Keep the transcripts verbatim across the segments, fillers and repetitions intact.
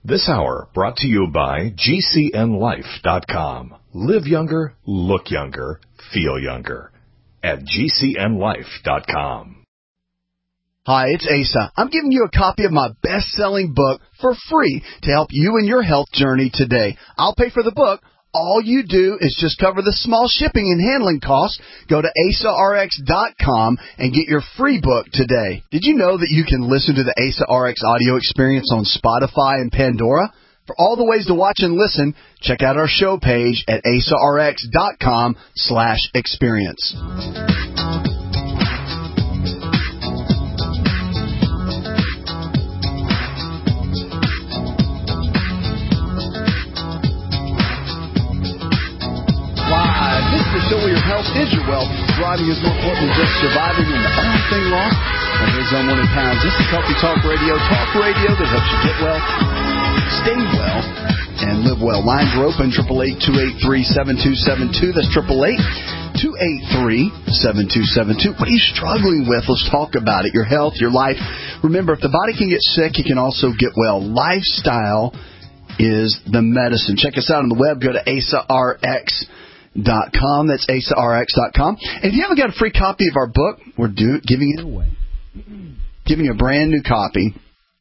This hour brought to you by G C N life dot com. Live younger, look younger, feel younger at G C N life dot com. Hi, it's Asa. I'm giving you a copy of my best-selling book for free to help you in your health journey today. I'll pay for the book. All you do is just cover the small shipping and handling costs. Go to asa r x dot com and get your free book today. Did you know that you can listen to the Asa R X audio experience on Spotify and Pandora? For all the ways to watch and listen, check out our show page at asa r x dot com slash experience. Show where your health is your wealth. Thriving is more important than just surviving and the only thing lost are those unwanted pounds. This is Healthy Talk Radio. Talk radio that helps you get well, stay well, and live well. Lines are open, eight eight eight, two eight three, seven two seven two. That's eight eight eight, two eight three, seven two seven two. What are you struggling with? Let's talk about it. Your health, your life. Remember, if the body can get sick, it can also get well. Lifestyle is the medicine. Check us out on the web. Go to asa r x dot com. That's asa r x dot com. And if you haven't got a free copy of our book, we're do, giving it away. Giving you a brand new copy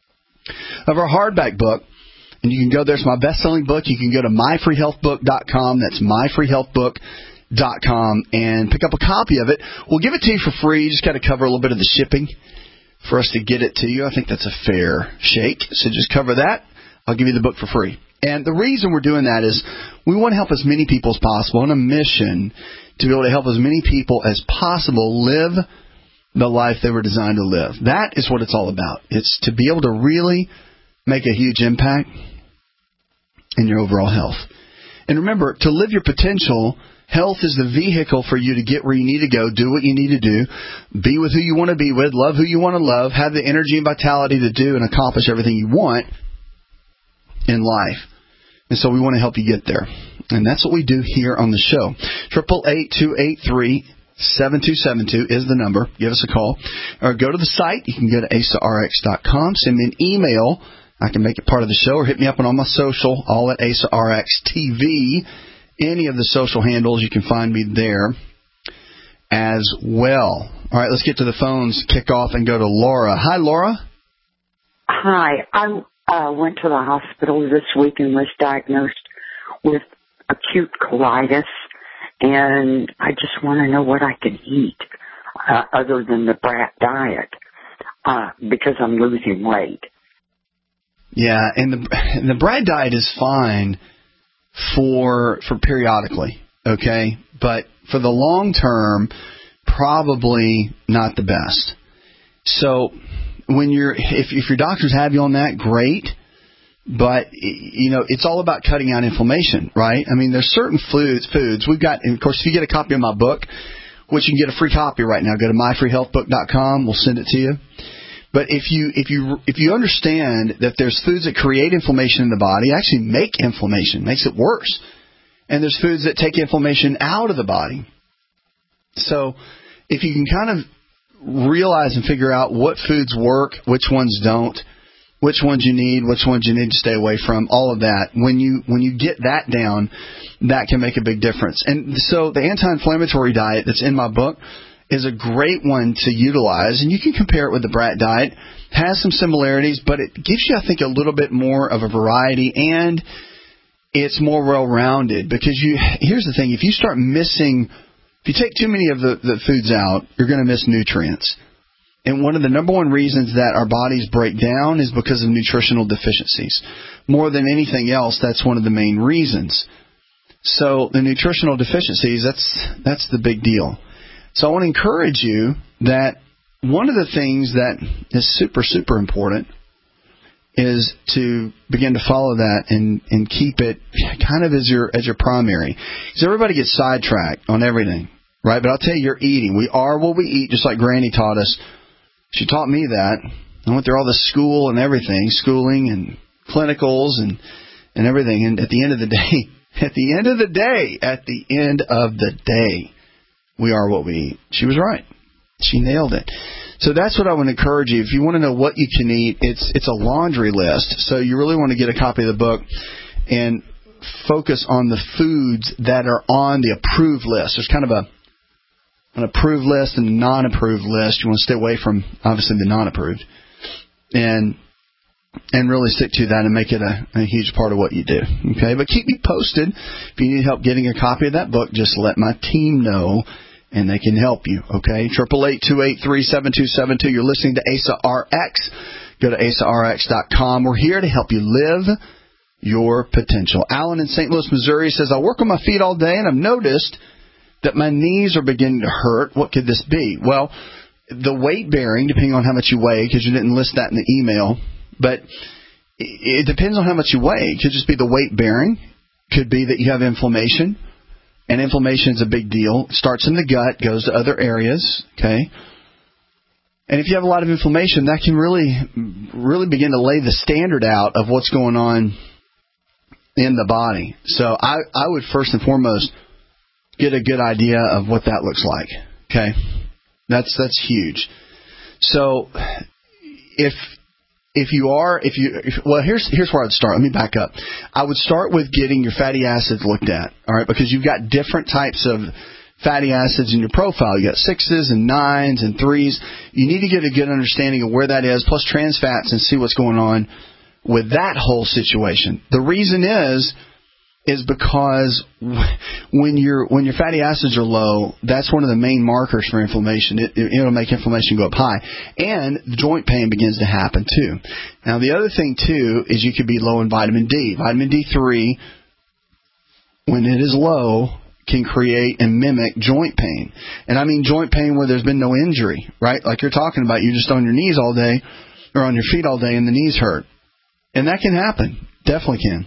of our hardback book. And you can go there. It's my best-selling book. You can go to my free health book dot com. That's my free health book dot com and pick up a copy of it. We'll give it to you for free. You just got to cover a little bit of the shipping for us to get it to you. I think that's a fair shake. So just cover that. I'll give you the book for free. And the reason we're doing that is we want to help as many people as possible on a mission to be able to help as many people as possible live the life they were designed to live. That is what it's all about. It's to be able to really make a huge impact in your overall health. And remember, to live your potential, health is the vehicle for you to get where you need to go, do what you need to do, be with who you want to be with, love who you want to love, have the energy and vitality to do and accomplish everything you want in life. And so we want to help you get there. And that's what we do here on the show. eight eight eight, two eight three, seven two seven two is the number. Give us a call. Or go to the site. You can go to asa r x dot com. Send me an email. I can make it part of the show. Or hit me up on all my social, all at asa r x t v. Any of the social handles, you can find me there as well. All right, let's get to the phones, kick off, and go to Laura. Hi, Laura. Hi. I'm I uh, went to the hospital this week and was diagnosed with acute colitis, and I just want to know what I can eat uh, other than the brat diet uh, because I'm losing weight. Yeah, and the and the brat diet is fine for for periodically, okay, but for the long term, probably not the best. So when you're, if, if your doctors have you on that, great. But, you know, it's all about cutting out inflammation, right? I mean, there's certain foods, foods we've got, and of course, if you get a copy of my book, which you can get a free copy right now, go to my free health book dot com. We'll send it to you. But if you, if you, if you understand that there's foods that create inflammation in the body, actually make inflammation, makes it worse. And there's foods that take inflammation out of the body. So if you can kind of realize and figure out what foods work, which ones don't, which ones you need, which ones you need to stay away from, all of that. When you when you get that down, that can make a big difference. And so the anti-inflammatory diet that's in my book is a great one to utilize, and you can compare it with the brat diet. It has some similarities, but it gives you, I think, a little bit more of a variety, and it's more well-rounded. Because you, here's the thing, if you start missing, if you take too many of the, the foods out, you're going to miss nutrients. And one of the number one reasons that our bodies break down is because of nutritional deficiencies. More than anything else, that's one of the main reasons. So the nutritional deficiencies, that's that's the big deal. So I want to encourage you that one of the things that is super, super important is to begin to follow that and, and keep it kind of as your as your primary. Because everybody gets sidetracked on everything, right? But I'll tell you, you're eating. We are what we eat, just like Granny taught us. She taught me that. I went through all the school and everything, schooling and clinicals and, and everything. And at the end of the day, at the end of the day, at the end of the day, we are what we eat. She was right. She nailed it. So that's what I would encourage you. If you want to know what you can eat, it's it's a laundry list. So you really want to get a copy of the book and focus on the foods that are on the approved list. There's kind of a an approved list and a non-approved list. You want to stay away from, obviously, the non-approved. And and really stick to that and make it a, a huge part of what you do. Okay, but keep me posted. If you need help getting a copy of that book, just let my team know, and they can help you. Okay, eight eight eight, two eight three, seven two seven two. You're listening to Asa R X. Go to asa r x dot com. We're here to help you live your potential. Alan in Saint Louis, Missouri says, I work on my feet all day, and I've noticed that my knees are beginning to hurt. What could this be? Well, the weight bearing, depending on how much you weigh, because you didn't list that in the email, but it depends on how much you weigh. It could just be the weight bearing. Could be that you have inflammation, and inflammation is a big deal. It starts in the gut, goes to other areas, okay? And if you have a lot of inflammation, that can really, really begin to lay the standard out of what's going on in the body. So I, I would first and foremost get a good idea of what that looks like, okay? That's that's huge. So if if you are if you if, well here's here's where I'd start. Let me back up. I would start with getting your fatty acids looked at, all right, because you've got different types of fatty acids in your profile. You got sixes and nines and threes. You need to get a good understanding of where that is, plus trans fats, and see what's going on with that whole situation. The reason is is because when your when your fatty acids are low, that's one of the main markers for inflammation. It, it, it'll make inflammation go up high, and the joint pain begins to happen too. Now, the other thing too is you could be low in vitamin D. Vitamin D three, when it is low, can create and mimic joint pain. And I mean joint pain where there's been no injury, right? Like you're talking about, you're just on your knees all day or on your feet all day and the knees hurt. And that can happen. Definitely can.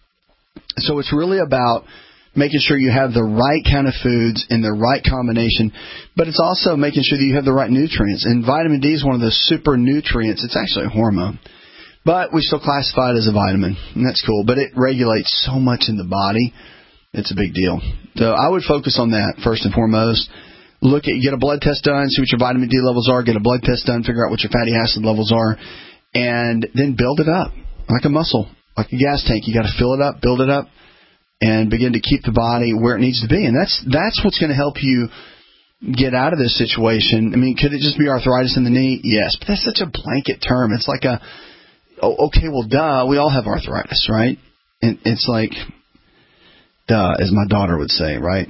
So it's really about making sure you have the right kind of foods in the right combination, but it's also making sure that you have the right nutrients. And vitamin D is one of those super nutrients. It's actually a hormone, but we still classify it as a vitamin, and that's cool. But it regulates so much in the body. It's a big deal. So I would focus on that first and foremost. Look at, get a blood test done, see what your vitamin D levels are, get a blood test done, figure out what your fatty acid levels are, and then build it up like a muscle, like a gas tank. You got to fill it up, build it up, and begin to keep the body where it needs to be. And that's that's what's going to help you get out of this situation. I mean, could it just be arthritis in the knee? Yes, but that's such a blanket term. It's like a, oh, okay, well, duh, we all have arthritis, right? And it's like, duh, as my daughter would say, right?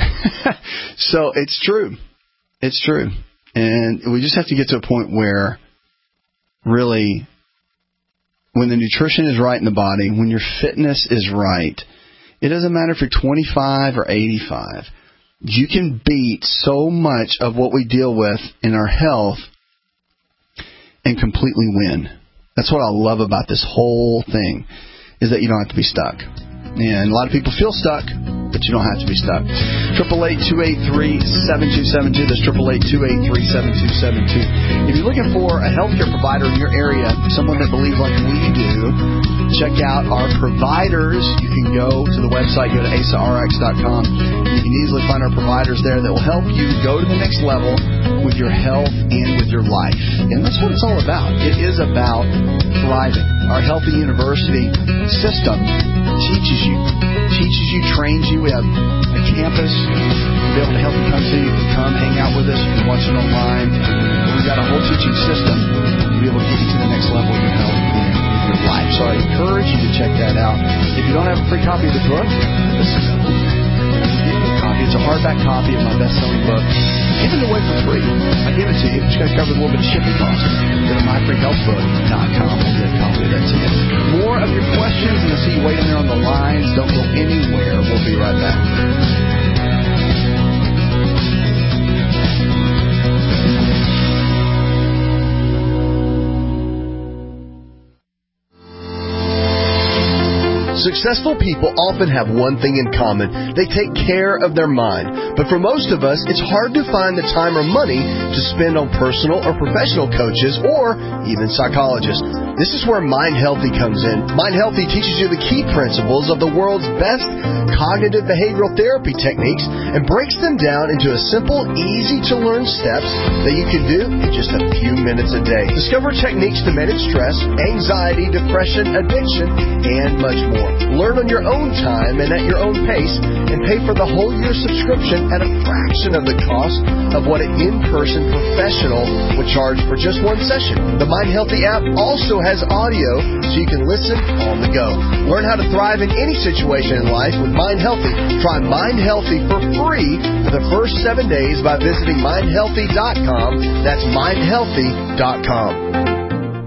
So it's true. It's true. And we just have to get to a point where really when the nutrition is right in the body, when your fitness is right, it doesn't matter if you're twenty-five or eighty-five. You can beat so much of what we deal with in our health and completely win. That's what I love about this whole thing, is that you don't have to be stuck. And a lot of people feel stuck, but you don't have to be stuck. eight eight eight, two eight three, seven two seven two. That's eight eight eight, two eight three, seven two seven two. If you're looking for a healthcare provider in your area, someone that believes like we do, check out our providers. You can go to the website, go to asa r x dot com. You can easily find our providers there that will help you go to the next level with your health and with your life. And that's what it's all about. It is about thriving. Our Healthy University system teaches you, teaches you, trains you. We have a campus to be able to help you come to. You can come hang out with us. You can watch it online. We've got a whole teaching system to be able to get you to the next level of your health and your life. So I encourage you to check that out. If you don't have a free copy of the book, listen to it. It's a hardback copy of my best-selling book. Give it away for free. I give it to you. Just got to cover a little bit of shipping costs. Go to my free health book dot com. We'll get a copy of that to you. More of your questions, and I see you waiting there on the lines. Don't go anywhere. We'll be right back. Successful people often have one thing in common. They take care of their mind. But for most of us, it's hard to find the time or money to spend on personal or professional coaches or even psychologists. This is where Mind Healthy comes in. Mind Healthy teaches you the key principles of the world's best cognitive behavioral therapy techniques and breaks them down into a simple, easy-to-learn steps that you can do in just a few minutes a day. Discover techniques to manage stress, anxiety, depression, addiction, and much more. Learn on your own time and at your own pace, and pay for the whole year subscription at a fraction of the cost of what an in-person professional would charge for just one session. The Mind Healthy app also has audio so you can listen on the go. Learn how to thrive in any situation in life with Mind Healthy. Try Mind Healthy for free for the first seven days by visiting mind healthy dot com. That's mind healthy dot com.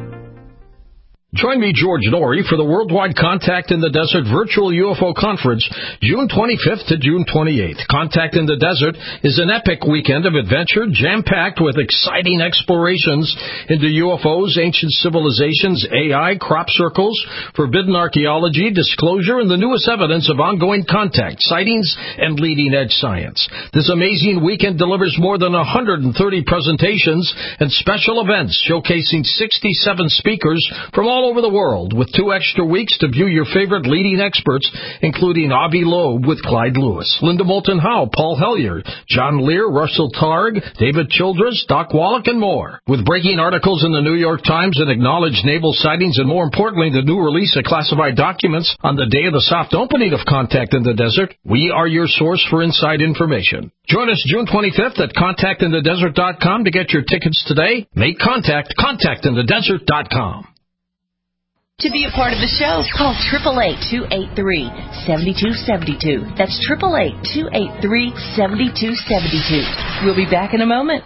Join me, George Norrie, for the Worldwide Contact in the Desert Virtual U F O Conference, June twenty-fifth to June twenty-eighth. Contact in the Desert is an epic weekend of adventure, jam-packed with exciting explorations into U F Os, ancient civilizations, A I, crop circles, forbidden archaeology, disclosure, and the newest evidence of ongoing contact, sightings, and leading-edge science. This amazing weekend delivers more than one hundred thirty presentations and special events showcasing sixty-seven speakers from all over the world, with two extra weeks to view your favorite leading experts, including Avi Loeb with Clyde Lewis, Linda Moulton Howe, Paul Hellyer, John Lear, Russell Targ, David Childress, Doc Wallach, and more. With breaking articles in the New York Times and acknowledged naval sightings, and more importantly, the new release of classified documents on the day of the soft opening of Contact in the Desert, we are your source for inside information. Join us June twenty-fifth at contact in the desert dot com to get your tickets today. Make contact, contact in the desert dot com. To be a part of the show, call eight eight eight, two eight three, seven two seven two. That's eight eight eight, two eight three, seven two seven two. We'll be back in a moment.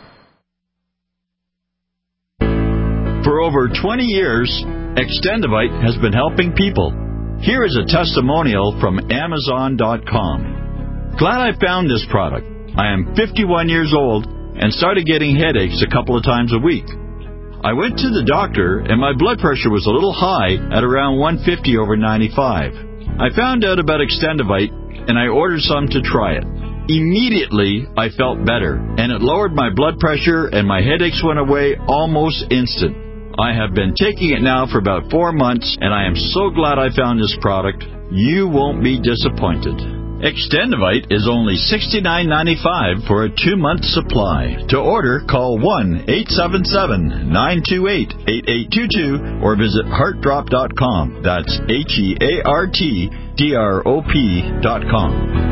For over twenty years, Extendivite has been helping people. Here is a testimonial from Amazon dot com. Glad I found this product. I am fifty-one years old and started getting headaches a couple of times a week. I went to the doctor, and my blood pressure was a little high at around one fifty over ninety-five. I found out about Extendivite, and I ordered some to try it. Immediately, I felt better, and it lowered my blood pressure, and my headaches went away almost instant. I have been taking it now for about four months, and I am so glad I found this product. You won't be disappointed. Extendivite is only sixty-nine ninety-five for a two-month supply. To order, call one eight seven seven, nine two eight, eight eight two two or visit heart drop dot com. That's H E A R T D R O P dot com.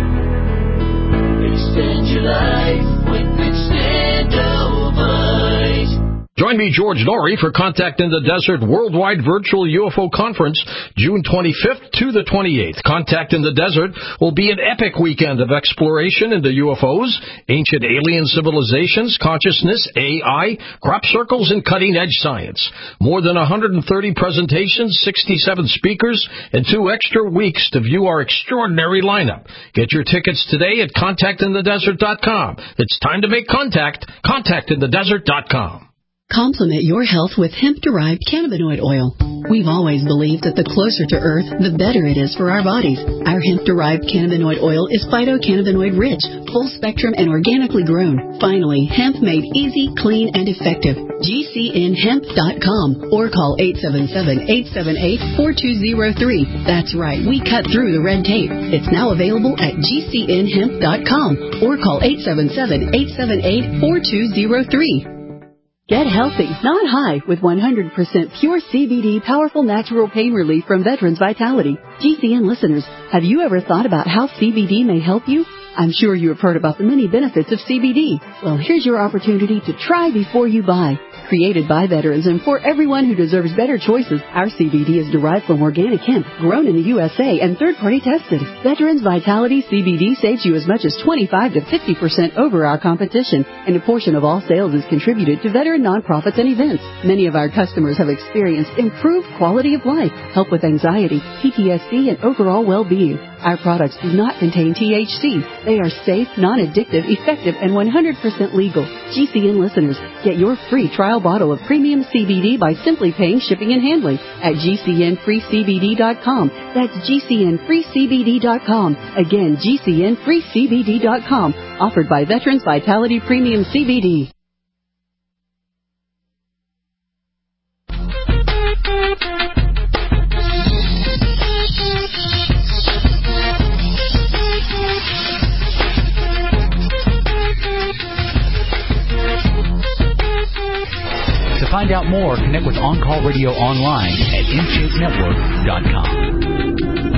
Extend your life with Extendivite. Join me, George Norrie, for Contact in the Desert Worldwide Virtual U F O Conference, June twenty-fifth to the twenty-eighth. Contact in the Desert will be an epic weekend of exploration into U F Os, ancient alien civilizations, consciousness, A I, crop circles, and cutting-edge science. More than one hundred thirty presentations, sixty-seven speakers, and two extra weeks to view our extraordinary lineup. Get your tickets today at contact in the desert dot com. It's time to make contact. contact in the desert dot com. Complement your health with hemp-derived cannabinoid oil. We've always believed that the closer to Earth, the better it is for our bodies. Our hemp-derived cannabinoid oil is phytocannabinoid-rich, full-spectrum, and organically grown. Finally, hemp made easy, clean, and effective. G C N hemp dot com or call eight seven seven, eight seven eight, four two zero three. That's right, we cut through the red tape. It's now available at G C N hemp dot com or call eight seven seven, eight seven eight, four two zero three. Get healthy, not high, with one hundred percent pure C B D powerful natural pain relief from Veterans Vitality. G C N listeners, have you ever thought about how C B D may help you? I'm sure you have heard about the many benefits of C B D. Well, here's your opportunity to try before you buy. Created by veterans and for everyone who deserves better choices, our C B D is derived from organic hemp, grown in the U S A and third-party tested. Veterans Vitality C B D saves you as much as twenty-five to fifty percent over our competition, and a portion of all sales is contributed to veteran nonprofits and events. Many of our customers have experienced improved quality of life, help with anxiety, P T S D, and overall well-being. Our products do not contain T H C. They are safe, non-addictive, effective, and one hundred percent legal. G C N listeners, get your free trial bottle of premium C B D by simply paying shipping and handling at G C N free C B D dot com. That's G C N free C B D dot com. Again, G C N free C B D dot com. Offered by Veterans Vitality Premium C B D. To find out more, connect with On Call Radio online at in shape network dot com.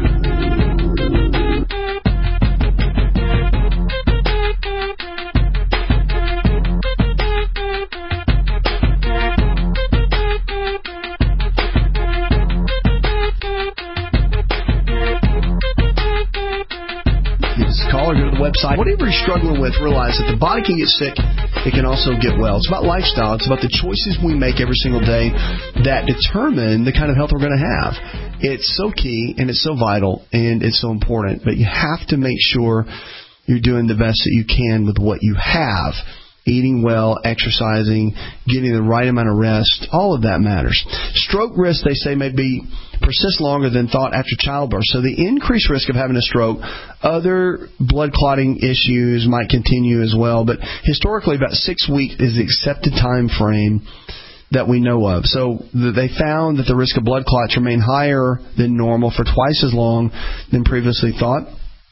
Call or go to the website. Whatever you're struggling with, realize that the body can get sick. It can also get well. It's about lifestyle. It's about the choices we make every single day that determine the kind of health we're going to have. It's so key, and it's so vital, and it's so important. But you have to make sure you're doing the best that you can with what you have. Eating well, exercising, getting the right amount of rest, all of that matters. Stroke risk, they say, may be persist longer than thought after childbirth. So the increased risk of having a stroke, other blood clotting issues might continue as well. But historically, about six weeks is the accepted time frame that we know of. So they found that the risk of blood clots remain higher than normal for twice as long than previously thought.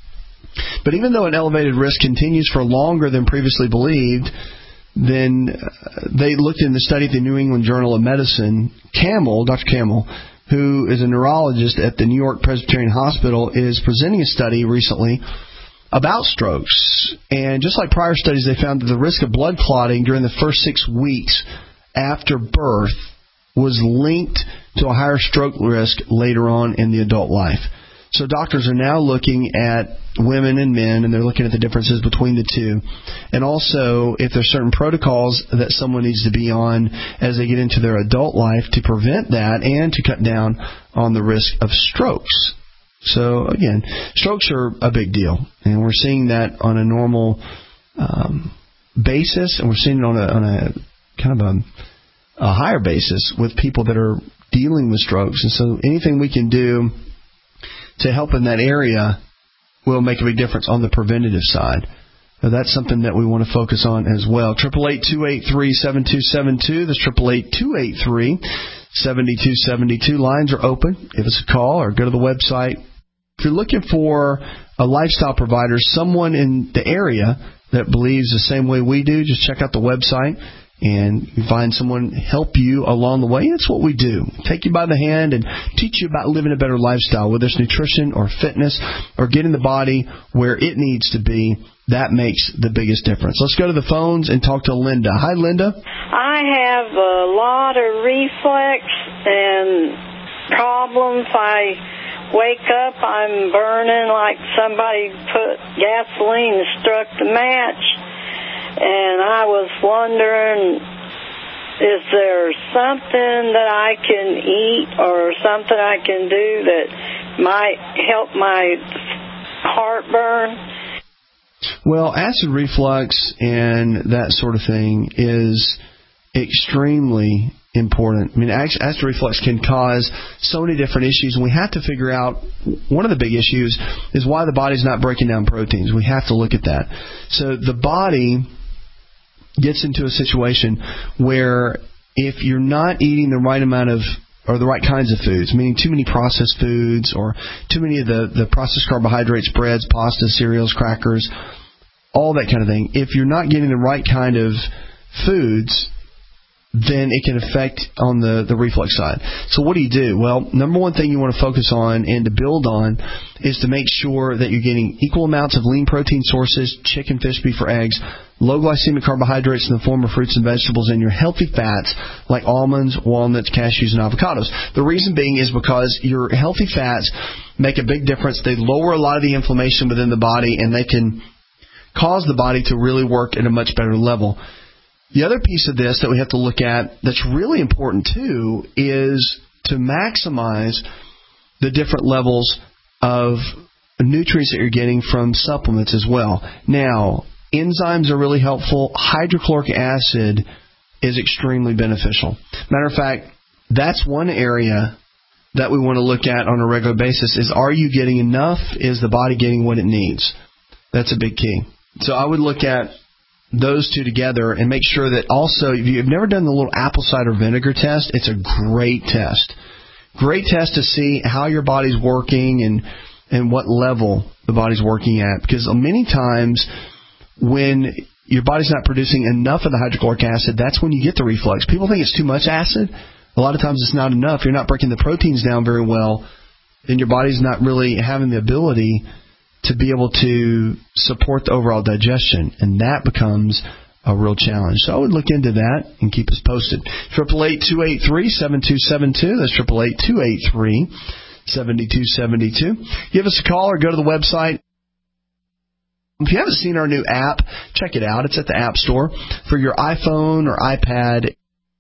But even though an elevated risk continues for longer than previously believed, then they looked in the study at the New England Journal of Medicine. Camel, Doctor Camel, who is a neurologist at the New York Presbyterian Hospital, is presenting a study recently about strokes. And just like prior studies, they found that the risk of blood clotting during the first six weeks after birth was linked to a higher stroke risk later on in the adult life. So doctors are now looking at women and men, and they're looking at the differences between the two. And also, if there's certain protocols that someone needs to be on as they get into their adult life to prevent that and to cut down on the risk of strokes. So, again, strokes are a big deal. And we're seeing that on a normal um, basis, and we're seeing it on a, on a kind of a, a higher basis with people that are dealing with strokes. And so anything we can do to help in that area will make a big difference on the preventative side. So that's something that we want to focus on as well. eight eight eight, two eight three, seven two seven two. That's eight eight eight, two eight three, seven two seven two. Lines are open. Give us a call or go to the website. If you're looking for a lifestyle provider, someone in the area that believes the same way we do, just check out the website and you find someone help you along the way. That's what we do. Take you by the hand and teach you about living a better lifestyle, whether it's nutrition or fitness or getting the body where it needs to be. That makes the biggest difference. Let's go to the phones and talk to Linda. Hi, Linda. I have a lot of reflex and problems. I wake up, I'm burning like somebody put gasoline and struck the match. And I was wondering, is there something that I can eat or something I can do that might help my heartburn? Well, acid reflux and that sort of thing is extremely important. I mean, acid reflux can cause so many different issues, and we have to figure out, one of the big issues is why the body's not breaking down proteins. We have to look at that. So the body gets into a situation where if you're not eating the right amount of, or the right kinds of foods, meaning too many processed foods or too many of the, the processed carbohydrates, breads, pasta, cereals, crackers, all that kind of thing, if you're not getting the right kind of foods, then it can affect on the, the reflux side. So what do you do? Well, number one thing you want to focus on and to build on is to make sure that you're getting equal amounts of lean protein sources, chicken, fish, beef, or eggs, low glycemic carbohydrates in the form of fruits and vegetables, and your healthy fats like almonds, walnuts, cashews, and avocados. The reason being is because your healthy fats make a big difference. They lower a lot of the inflammation within the body, and they can cause the body to really work at a much better level. The other piece of this that we have to look at that's really important too is to maximize the different levels of nutrients that you're getting from supplements as well. Now, enzymes are really helpful. Hydrochloric acid is extremely beneficial. Matter of fact, that's one area that we want to look at on a regular basis is, are you getting enough? Is the body getting what it needs? That's a big key. So I would look at those two together and make sure that also, if you've never done the little apple cider vinegar test, it's a great test. Great test to see how your body's working and, and what level the body's working at. Because many times when your body's not producing enough of the hydrochloric acid, that's when you get the reflux. People think it's too much acid. A lot of times it's not enough. You're not breaking the proteins down very well, and your body's not really having the ability to be able to support the overall digestion, and that becomes a real challenge. So I would look into that and keep us posted. eight eight eight, two eight three, seven two seven two. That's eight eight eight, two eight three, seven two seven two. Give us a call or go to the website. If you haven't seen our new app, check it out. It's at the App Store. For your iPhone or iPad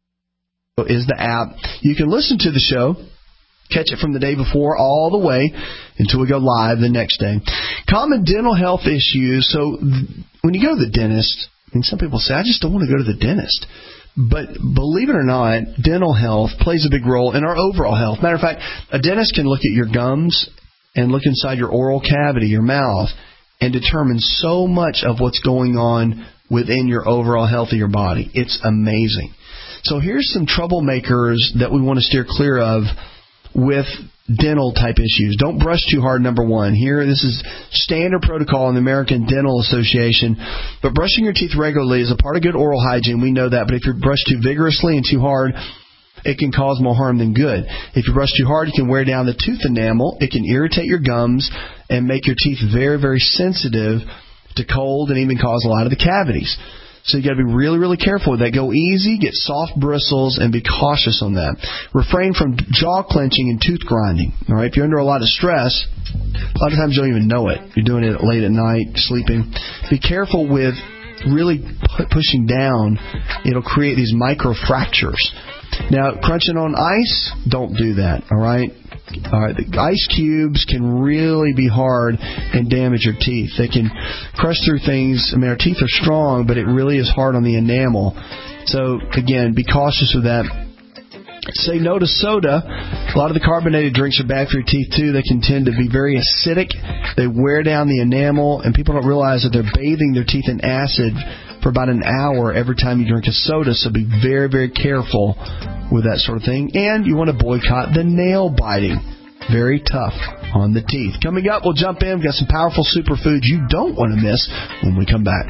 is the app. You can listen to the show, catch it from the day before all the way until we go live the next day. Common dental health issues. So when you go to the dentist, I mean, some people say, I just don't want to go to the dentist. But believe it or not, dental health plays a big role in our overall health. Matter of fact, a dentist can look at your gums and look inside your oral cavity, your mouth, and determine so much of what's going on within your overall health of your body. It's amazing. So here's some troublemakers that we want to steer clear of with dental type issues. Don't brush too hard, number one. Here, this is standard protocol in the American Dental Association. But brushing your teeth regularly is a part of good oral hygiene. We know that. But if you brush too vigorously and too hard, it can cause more harm than good. If you brush too hard, it can wear down the tooth enamel. It can irritate your gums and make your teeth very, very sensitive to cold and even cause a lot of the cavities. So you got to be really, really careful with that. Go easy, get soft bristles, and be cautious on that. Refrain from jaw clenching and tooth grinding. All right, if you're under a lot of stress, a lot of times you don't even know it. You're doing it late at night, sleeping. Be careful with really pu- pushing down. It'll create these micro fractures. Now, crunching on ice, don't do that. All right. All right, the ice cubes can really be hard and damage your teeth. They can crush through things. I mean, our teeth are strong, but it really is hard on the enamel. So, again, be cautious with that. Say no to soda. A lot of the carbonated drinks are bad for your teeth, too. They can tend to be very acidic. They wear down the enamel, and people don't realize that they're bathing their teeth in acid for about an hour every time you drink a soda. So be very, very careful with that sort of thing. And you want to boycott the nail biting. Very tough on the teeth. Coming up, we'll jump in. We've got some powerful superfoods you don't want to miss when we come back.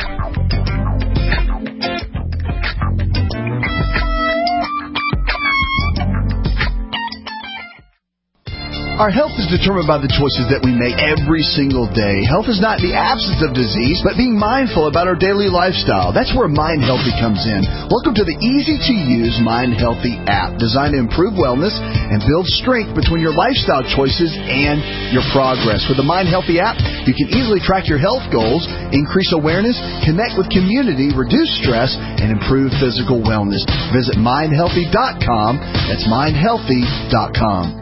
Our health is determined by the choices that we make every single day. Health is not the absence of disease, but being mindful about our daily lifestyle. That's where Mind Healthy comes in. Welcome to the easy-to-use Mind Healthy app, designed to improve wellness and build strength between your lifestyle choices and your progress. With the Mind Healthy app, you can easily track your health goals, increase awareness, connect with community, reduce stress, and improve physical wellness. Visit mind healthy dot com. That's mind healthy dot com.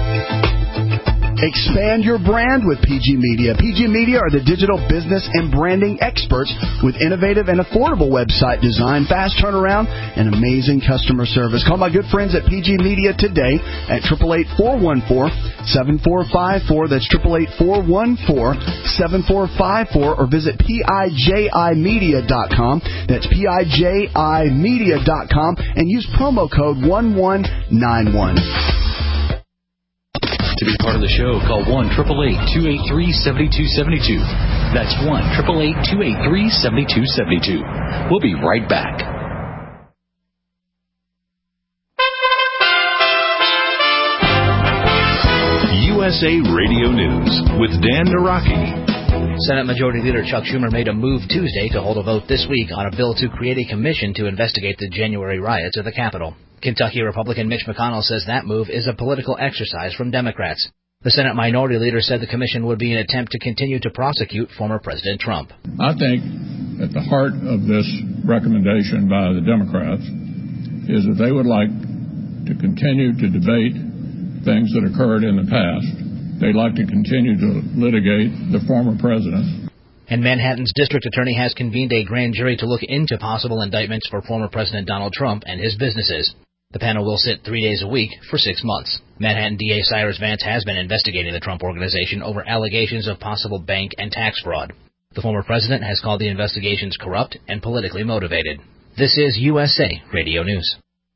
Expand your brand with P G Media. P G Media are the digital business and branding experts with innovative and affordable website design, fast turnaround, and amazing customer service. Call my good friends at P G Media today at eight eight eight, four one four, seven four five four. That's eight eight eight, four one four, seven four five four. Or visit P I J I media dot com. That's P I J I media dot com. And use promo code one one nine one. To be part of the show, call one eight eight eight, two eight three, seven two seven two. That's one eight eight eight, two eight three, seven two seven two. We'll be right back. U S A Radio News with Dan Naraki. Senate Majority Leader Chuck Schumer made a move Tuesday to hold a vote this week on a bill to create a commission to investigate the January riots at the Capitol. Kentucky Republican Mitch McConnell says that move is a political exercise from Democrats. The Senate Minority Leader said the commission would be an attempt to continue to prosecute former President Trump. I think at the heart of this recommendation by the Democrats is that they would like to continue to debate things that occurred in the past they'd like to continue to litigate the former president. And Manhattan's district attorney has convened a grand jury to look into possible indictments for former President Donald Trump and his businesses. The panel will sit three days a week for six months. Manhattan D A Cyrus Vance has been investigating the Trump Organization over allegations of possible bank and tax fraud. The former president has called the investigations corrupt and politically motivated. This is U S A Radio News.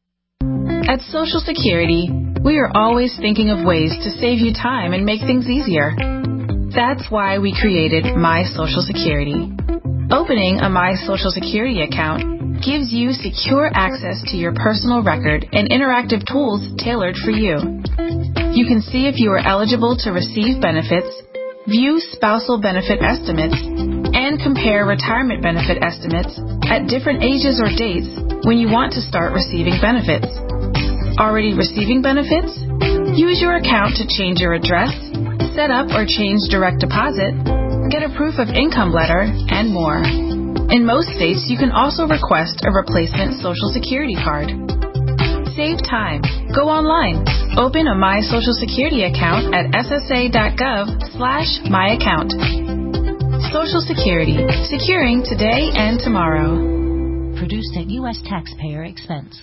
At Social Security, we are always thinking of ways to save you time and make things easier. That's why we created My Social Security. Opening a My Social Security account gives you secure access to your personal record and interactive tools tailored for you. You can see if you are eligible to receive benefits, view spousal benefit estimates, and compare retirement benefit estimates at different ages or dates when you want to start receiving benefits. Already receiving benefits? Use your account to change your address, set up or change direct deposit, get a proof of income letter, and more. In most states, you can also request a replacement Social Security card. Save time. Go online. Open a My Social Security account at ssa.gov slash my account. Social Security. Securing today and tomorrow. Produced at U S taxpayer expense.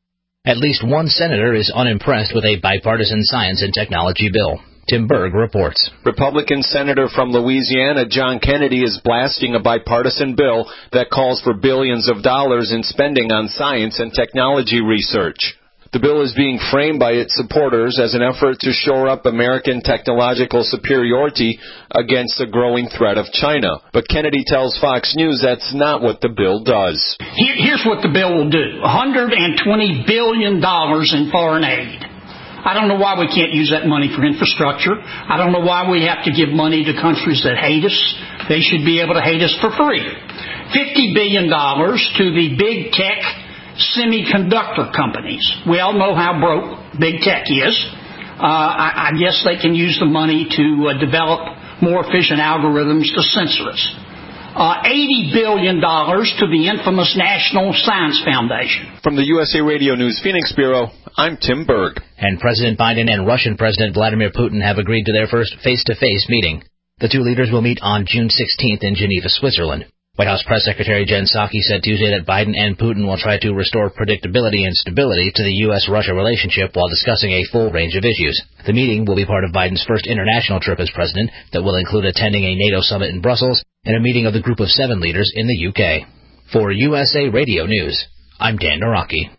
At least one senator is unimpressed with a bipartisan science and technology bill. Tim Berg reports. Republican Senator from Louisiana John Kennedy is blasting a bipartisan bill that calls for billions of dollars in spending on science and technology research. The bill is being framed by its supporters as an effort to shore up American technological superiority against the growing threat of China. But Kennedy tells Fox News that's not what the bill does. Here, here's what the bill will do. one hundred twenty billion dollars in foreign aid. I don't know why we can't use that money for infrastructure. I don't know why we have to give money to countries that hate us. They should be able to hate us for free. fifty billion dollars to the big tech semiconductor companies. We all know how broke big tech is. Uh, I, I guess they can use the money to uh, develop more efficient algorithms to censor us. Uh, eighty billion dollars to the infamous National Science Foundation. From the U S A Radio News Phoenix Bureau, I'm Tim Berg. And President Biden and Russian President Vladimir Putin have agreed to their first face-to-face meeting. The two leaders will meet on June sixteenth in Geneva, Switzerland. White House Press Secretary Jen Psaki said Tuesday that Biden and Putin will try to restore predictability and stability to the U S Russia relationship while discussing a full range of issues. The meeting will be part of Biden's first international trip as president that will include attending a NATO summit in Brussels and a meeting of the Group of Seven leaders in the U K. For U S A Radio News, I'm Dan Naraki.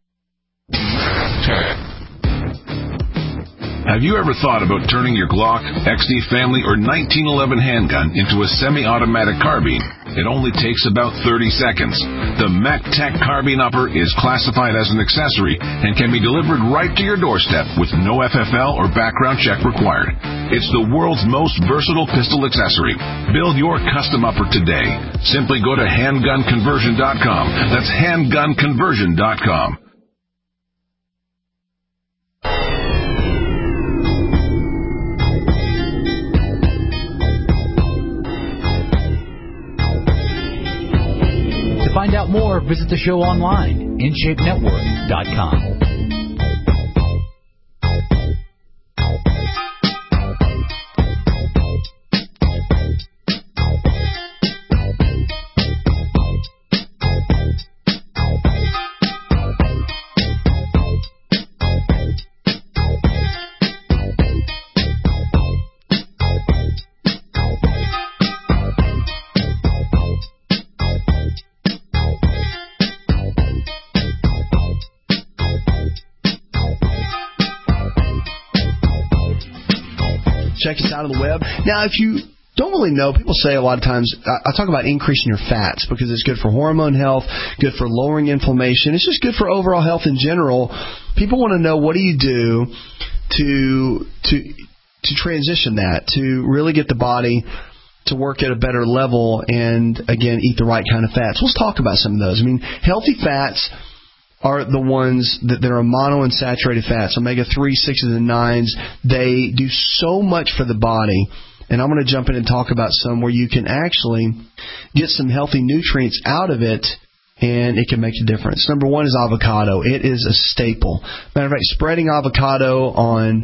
Have you ever thought about turning your Glock, X D Family, or nineteen eleven handgun into a semi-automatic carbine? It only takes about thirty seconds. The MacTac Carbine Upper is classified as an accessory and can be delivered right to your doorstep with no F F L or background check required. It's the world's most versatile pistol accessory. Build your custom upper today. Simply go to handgun conversion dot com. That's handgun conversion dot com. To find out more, visit the show online, in shape network dot com. Check us out on the web. Now, if you don't really know, people say a lot of times, I talk about increasing your fats because it's good for hormone health, good for lowering inflammation. It's just good for overall health in general. People want to know, what do you do to to to transition that, to really get the body to work at a better level and, again, eat the right kind of fats. Let's talk about some of those. I mean, healthy fats are the ones that, that are monounsaturated fats, omega three, sixes, and nines. They do so much for the body. And I'm going to jump in and talk about some where you can actually get some healthy nutrients out of it, and it can make a difference. Number one is avocado. It is a staple. Matter of fact, spreading avocado on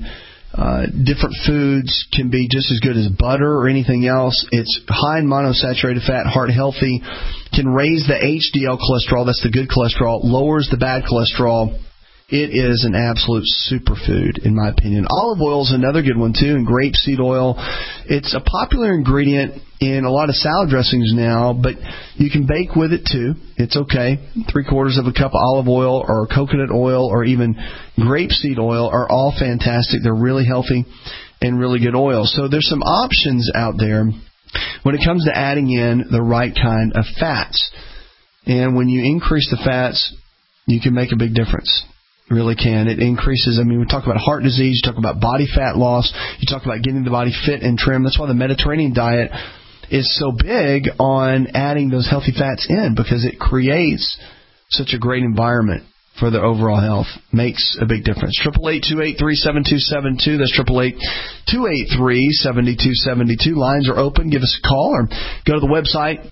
uh, different foods can be just as good as butter or anything else. It's high in monosaturated fat, heart healthy, can raise the H D L cholesterol, that's the good cholesterol, lowers the bad cholesterol. It is an absolute superfood, in my opinion. Olive oil is another good one, too, and grapeseed oil. It's a popular ingredient in a lot of salad dressings now, but you can bake with it, too. It's okay. Three-quarters of a cup of olive oil or coconut oil or even grapeseed oil are all fantastic. They're really healthy and really good oil. So there's some options out there when it comes to adding in the right kind of fats. And when you increase the fats, you can make a big difference. Really can. It increases, I mean, we talk about heart disease, you talk about body fat loss, you talk about getting the body fit and trim. That's why the Mediterranean diet is so big on adding those healthy fats in, because it creates such a great environment for the overall health. Makes a big difference. eight eight eight, two eight three, seven two seven two. That's eight eight eight, two eight three, seven two seven two. Lines are open. Give us a call or go to the website.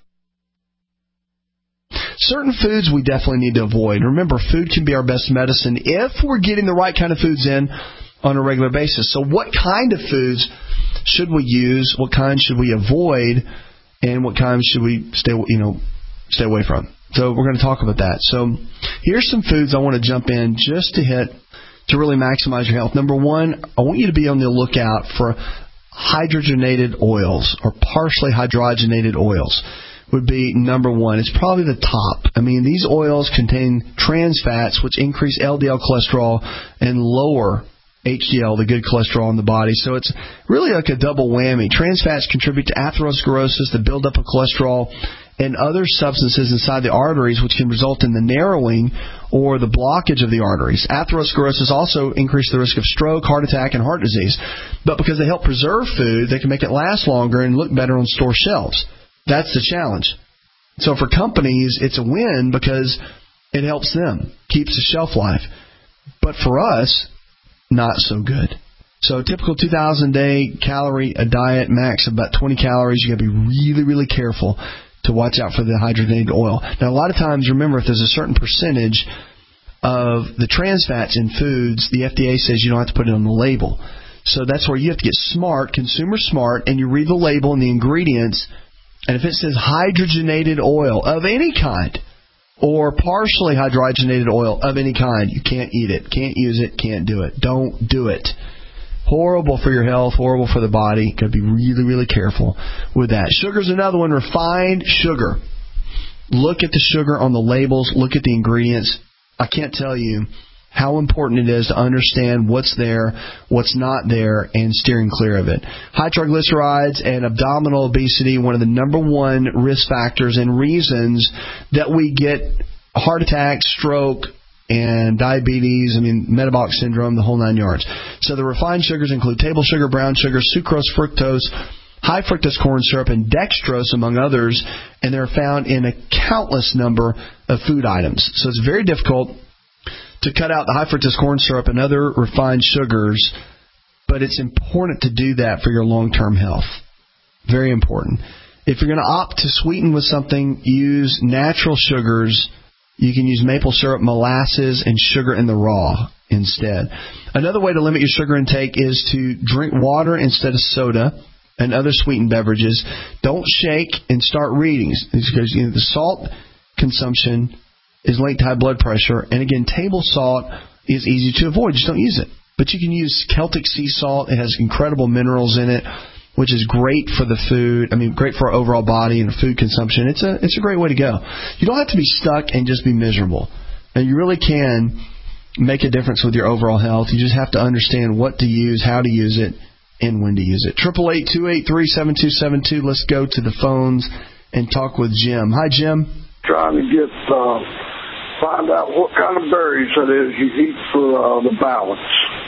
Certain foods we definitely need to avoid. Remember, food can be our best medicine if we're getting the right kind of foods in on a regular basis. So what kind of foods should we use? What kind should we avoid? And what kind should we stay, you know, stay away from? So we're going to talk about that. So here's some foods I want to jump in just to hit to really maximize your health. Number one, I want you to be on the lookout for hydrogenated oils or partially hydrogenated oils. Would be number one. It's probably the top. I mean, these oils contain trans fats, which increase L D L cholesterol and lower H D L, the good cholesterol in the body. So it's really like a double whammy. Trans fats contribute to atherosclerosis, the buildup of cholesterol, and other substances inside the arteries, which can result in the narrowing or the blockage of the arteries. Atherosclerosis also increases the risk of stroke, heart attack, and heart disease. But because they help preserve food, they can make it last longer and look better on store shelves. That's the challenge. So for companies, it's a win because it helps them, keeps the shelf life. But for us, not so good. So typical two thousand day calorie a diet, max of about twenty calories. You got to be really, really careful to watch out for the hydrogenated oil. Now, a lot of times, remember, if there's a certain percentage of the trans fats in foods, the F D A says you don't have to put it on the label. So that's where you have to get smart, consumer smart, and you read the label and the ingredients. And if it says hydrogenated oil of any kind or partially hydrogenated oil of any kind, you can't eat it, can't use it, can't do it. Don't do it. Horrible for your health, horrible for the body. Got to be really, really careful with that. Sugar's another one, refined sugar. Look at the sugar on the labels. Look at the ingredients. I can't tell you how important it is to understand what's there, what's not there, and steering clear of it. High triglycerides and abdominal obesity, one of the number one risk factors and reasons that we get heart attack, stroke, and diabetes, I mean, metabolic syndrome, the whole nine yards. So the refined sugars include table sugar, brown sugar, sucrose, fructose, high fructose corn syrup, and dextrose, among others, and they're found in a countless number of food items. So it's very difficult to cut out the high fructose corn syrup and other refined sugars, but it's important to do that for your long-term health. Very important. If you're going to opt to sweeten with something, use natural sugars. You can use maple syrup, molasses, and sugar in the raw instead. Another way to limit your sugar intake is to drink water instead of soda and other sweetened beverages. Don't shake and start reading, because you know, the salt consumption is linked to high blood pressure. And again, table salt is easy to avoid. Just don't use it. But you can use Celtic sea salt. It has incredible minerals in it, which is great for the food. I mean, great for our overall body and food consumption. It's a it's a great way to go. You don't have to be stuck and just be miserable. And you really can make a difference with your overall health. You just have to understand what to use, how to use it, and when to use it. eight eight eight, two eight three, seven two seven two. Let's go to the phones and talk with Jim. Hi, Jim. Trying to get, uh, find out what kind of berries it is you eat for uh, the balance.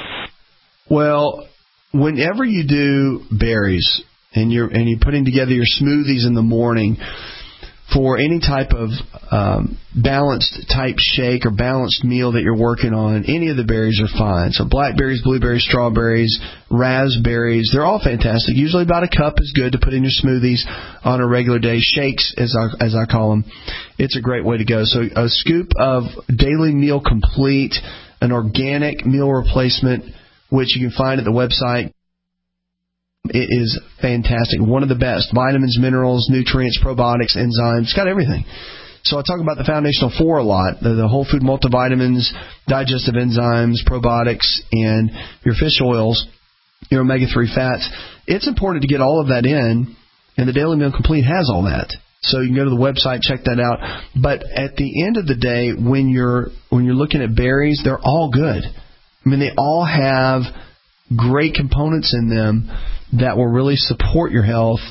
Well, whenever you do berries and you're and you're putting together your smoothies in the morning for any type of um, balanced type shake or balanced meal that you're working on, any of the berries are fine. So blackberries, blueberries, strawberries, raspberries, they're all fantastic. Usually about a cup is good to put in your smoothies on a regular day. Shakes, as I, as I call them. It's a great way to go. So a scoop of Daily Meal Complete, an organic meal replacement which you can find at the website. It is fantastic. One of the best. Vitamins, minerals, nutrients, probiotics, enzymes. It's got everything. So I talk about the Foundational Four a lot, the, the whole food multivitamins, digestive enzymes, probiotics, and your fish oils, your omega three fats. It's important to get all of that in, and the Daily Meal Complete has all that. So you can go to the website, check that out. But at the end of the day, when you're when you're looking at berries, they're all good. I mean, they all have great components in them that will really support your health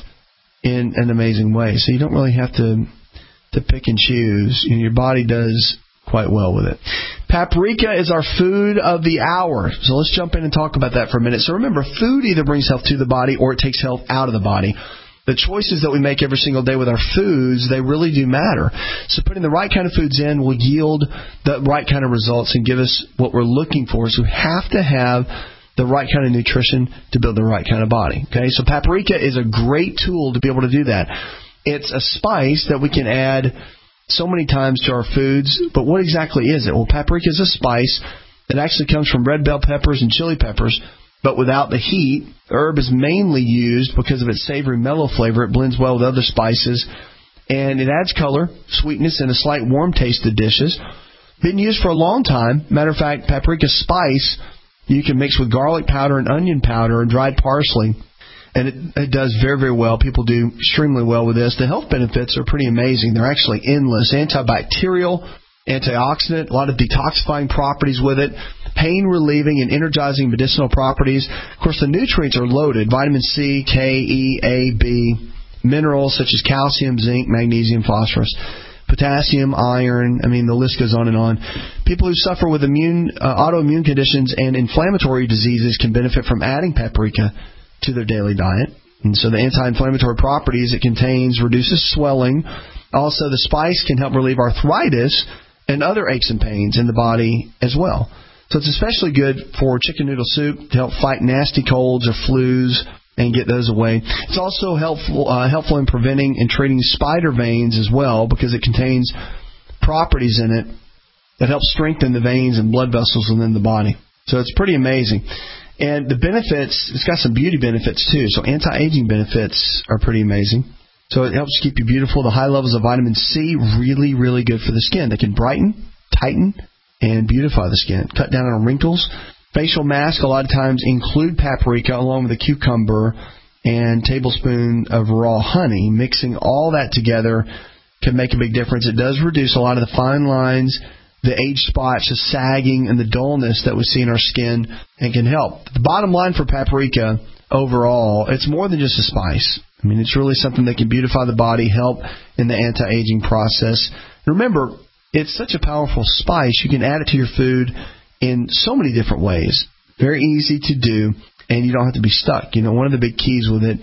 in an amazing way. So you don't really have to to pick and choose. And your body does quite well with it. Paprika is our food of the hour. So let's jump in and talk about that for a minute. So remember, food either brings health to the body or it takes health out of the body. The choices that we make every single day with our foods, they really do matter. So putting the right kind of foods in will yield the right kind of results and give us what we're looking for. So we have to have the right kind of nutrition to build the right kind of body. Okay, so paprika is a great tool to be able to do that. It's a spice that we can add so many times to our foods, but what exactly is it? Well, paprika is a spice that actually comes from red bell peppers and chili peppers, but without the heat. The herb is mainly used because of its savory, mellow flavor. It blends well with other spices, and it adds color, sweetness, and a slight warm taste to dishes. Been used for a long time. Matter of fact, paprika spice you can mix with garlic powder and onion powder and dried parsley, and it, it does very, very well. People do extremely well with this. The health benefits are pretty amazing. They're actually endless. Antibacterial, antioxidant, a lot of detoxifying properties with it, pain relieving and energizing medicinal properties. Of course, the nutrients are loaded: vitamin C, K, E, A, B, minerals such as calcium, zinc, magnesium, phosphorus, potassium, iron. I mean, the list goes on and on. People who suffer with immune, uh, autoimmune conditions and inflammatory diseases can benefit from adding paprika to their daily diet. And so the anti-inflammatory properties it contains reduces swelling. Also, the spice can help relieve arthritis and other aches and pains in the body as well. So it's especially good for chicken noodle soup to help fight nasty colds or flus and get those away. It's also helpful uh, helpful in preventing and treating spider veins as well, because it contains properties in it that help strengthen the veins and blood vessels within the body. So it's pretty amazing. And the benefits, it's got some beauty benefits too. So anti-aging benefits are pretty amazing. So it helps keep you beautiful. The high levels of vitamin C, really, really good for the skin. They can brighten, tighten, and beautify the skin. Cut down on wrinkles. Facial masks a lot of times include paprika along with a cucumber and tablespoon of raw honey. Mixing all that together can make a big difference. It does reduce a lot of the fine lines, the age spots, the sagging, and the dullness that we see in our skin, and can help. The bottom line for paprika overall, it's more than just a spice. I mean, it's really something that can beautify the body, help in the anti-aging process. Remember, it's such a powerful spice, you can add it to your food in so many different ways. Very easy to do, and you don't have to be stuck. You know, one of the big keys with it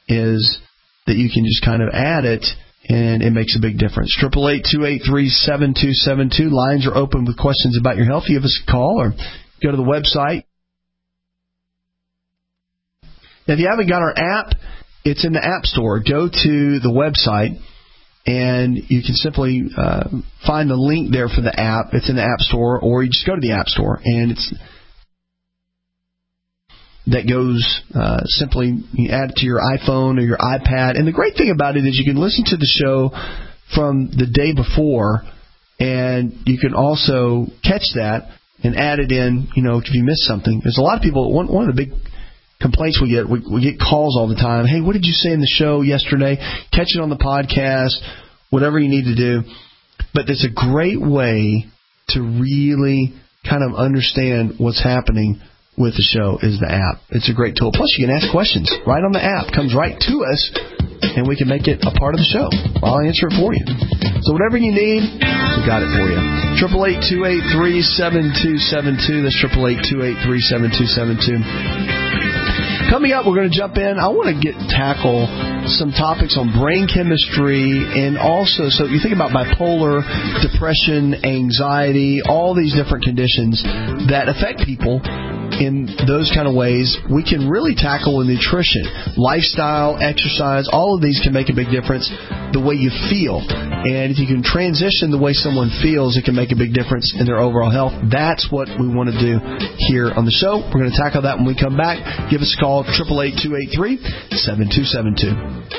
is that you can just kind of add it, and it makes a big difference. eight eight eight, two eight three, seven two seven two. Lines are open with questions about your health. Give us a call or go to the website. Now, if you haven't got our app, it's in the App Store. Go to the website, and you can simply uh, find the link there for the app. It's in the App Store, or you just go to the App Store, and it's that goes uh, simply, you add it to your iPhone or your iPad. And the great thing about it is you can listen to the show from the day before, and you can also catch that and add it in, you know, if you miss something. There's a lot of people, one, one of the big complaints we get, we, we get calls all the time. Hey, what did you say in the show yesterday? Catch it on the podcast, whatever you need to do. But it's a great way to really kind of understand what's happening with the show is the app. It's a great tool. Plus, you can ask questions right on the app. It comes right to us, and we can make it a part of the show. I'll answer it for you. So whatever you need, we got it for you. eight eight eight, two eight three, seven two seven two. That's eight eight eight, two eight three, seven two seven two. Coming up, we're going to jump in. I want to get tackle some topics on brain chemistry, and also, so you think about bipolar, depression, anxiety, all these different conditions that affect people in those kind of ways, we can really tackle with nutrition. Lifestyle, exercise, all of these can make a big difference the way you feel. And if you can transition the way someone feels, it can make a big difference in their overall health. That's what we want to do here on the show. We're going to tackle that when we come back. Give us a call, eight eight eight, two eight three, seven two seven two.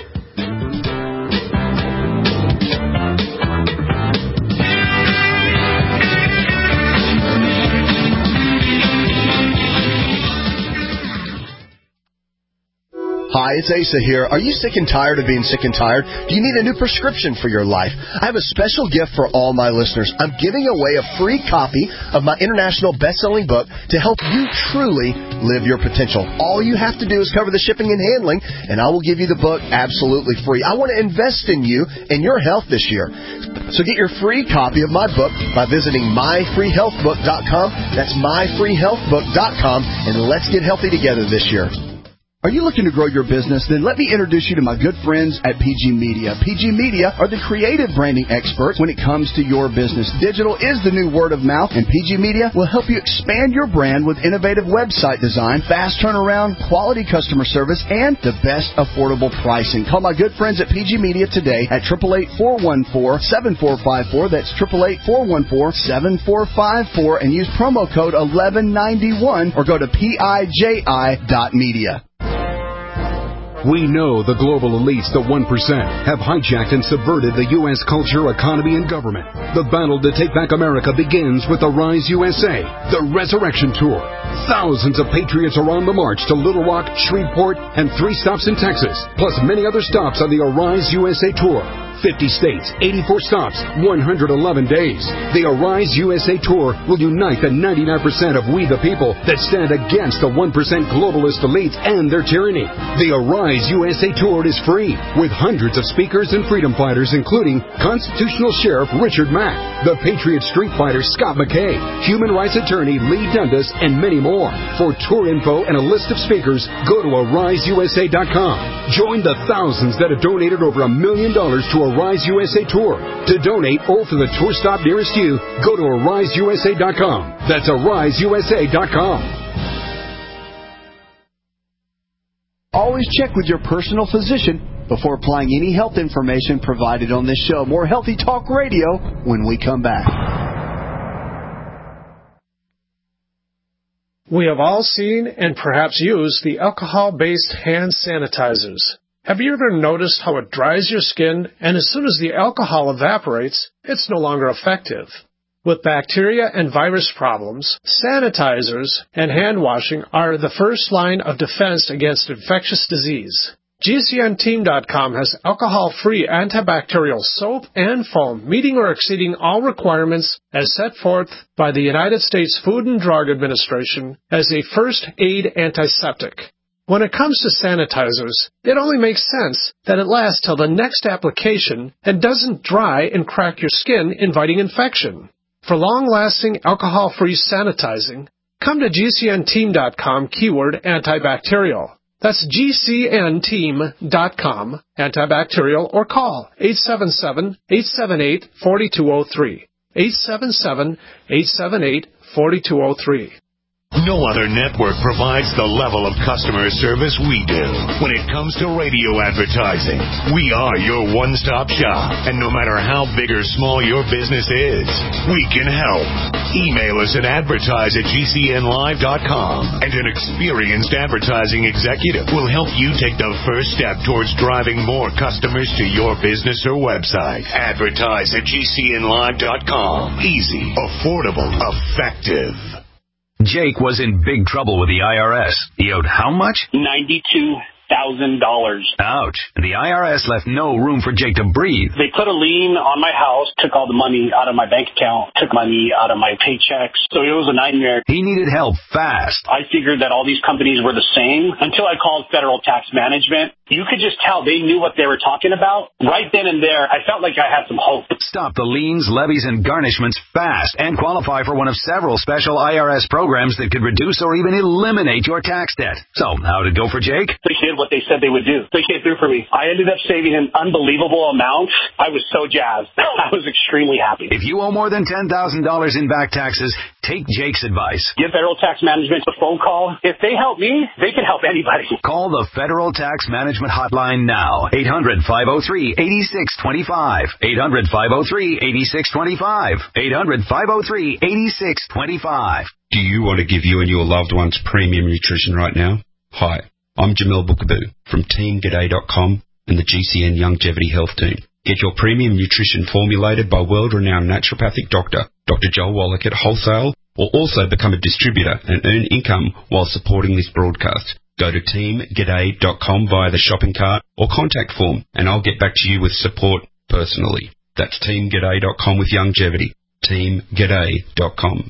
Hi, it's Asa here. Are you sick and tired of being sick and tired? Do you need a new prescription for your life? I have a special gift for all my listeners. I'm giving away a free copy of my international best-selling book to help you truly live your potential. All you have to do is cover the shipping and handling, and I will give you the book absolutely free. I want to invest in you and your health this year. So get your free copy of my book by visiting my free health book dot com. That's my free health book dot com, and let's get healthy together this year. Are you looking to grow your business? Then let me introduce you to my good friends at P G Media. P G Media are the creative branding experts when it comes to your business. Digital is the new word of mouth, and P G Media will help you expand your brand with innovative website design, fast turnaround, quality customer service, and the best affordable pricing. Call my good friends at P G Media today at eight eight eight, four one four, seven four five four. That's eight eight eight, four one four, seven four five four, and use promo code eleven ninety-one or go to P I J I dot media. We know the global elites, the one percent, have hijacked and subverted the U S culture, economy, and government. The battle to take back America begins with the Rise U S A, the Resurrection Tour. Thousands of patriots are on the march to Little Rock, Shreveport, and three stops in Texas, plus many other stops on the Arise U S A Tour. fifty states, eighty-four stops, one hundred eleven days. The Arise U S A Tour will unite the ninety-nine percent of we the people that stand against the one percent globalist elites and their tyranny. The Arise U S A Tour is free, with hundreds of speakers and freedom fighters, including Constitutional Sheriff Richard Mack, the Patriot Street Fighter Scott McKay, Human Rights Attorney Lee Dundas, and many more. For tour info and a list of speakers, go to Arise U S A dot com. Join the thousands that have donated over a million dollars to Arise U S A Tour. To donate or for the tour stop nearest you, go to Arise U S A dot com. That's Arise U S A dot com. Always check with your personal physician before applying any health information provided on this show. More Healthy Talk Radio when we come back. We have all seen and perhaps used the alcohol-based hand sanitizers. Have you ever noticed how it dries your skin, and as soon as the alcohol evaporates, it's no longer effective? With bacteria and virus problems, sanitizers and hand washing are the first line of defense against infectious disease. G C N team dot com has alcohol-free antibacterial soap and foam meeting or exceeding all requirements as set forth by the United States Food and Drug Administration as a first aid antiseptic. When it comes to sanitizers, it only makes sense that it lasts till the next application and doesn't dry and crack your skin, inviting infection. For long-lasting alcohol-free sanitizing, come to G C N team dot com keyword antibacterial. That's G C N team dot com antibacterial, or call eight seven seven, eight seven eight, four two zero three. eight seven seven, eight seven eight, four two zero three. No other network provides the level of customer service we do. When it comes to radio advertising, we are your one-stop shop. And no matter how big or small your business is, we can help. Email us at advertise at G C N live dot com, and an experienced advertising executive will help you take the first step towards driving more customers to your business or website. Advertise at G C N live dot com. Easy, affordable, effective. Jake was in big trouble with the I R S. He owed how much? ninety-two thousand dollars. Ouch. The I R S left no room for Jake to breathe. They put a lien on my house, took all the money out of my bank account, took money out of my paychecks. So it was a nightmare. He needed help fast. I figured that all these companies were the same until I called Federal Tax Management. you could just tell they knew what they were talking about. Right then and there, I felt like I had some hope. Stop the liens, levies, and garnishments fast and qualify for one of several special I R S programs that could reduce or even eliminate your tax debt. So, how'd it go for Jake? They did what they said they would do. They came through for me. I ended up saving an unbelievable amount. I was so jazzed. I was extremely happy. If you owe more than ten thousand dollars in back taxes, take Jake's advice. Give Federal Tax Management a phone call. If they help me, they can help anybody. Call the Federal Tax Management Hotline now. eight hundred, five oh three, eight six two five. eight hundred, five oh three, eight six two five. eight hundred, five oh three, eight six two five. Do you want to give you and your loved ones premium nutrition right now? Hi, I'm Jamel Bookaboo from Team G'day dot com and the G C N Longevity Health Team. Get your premium nutrition formulated by world-renowned naturopathic doctor, Doctor Joel Wallach at wholesale, or also become a distributor and earn income while supporting this broadcast. Go to Team G'day dot com via the shopping cart or contact form, and I'll get back to you with support personally. That's Team G'day dot com with longevity. Team G'day dot com.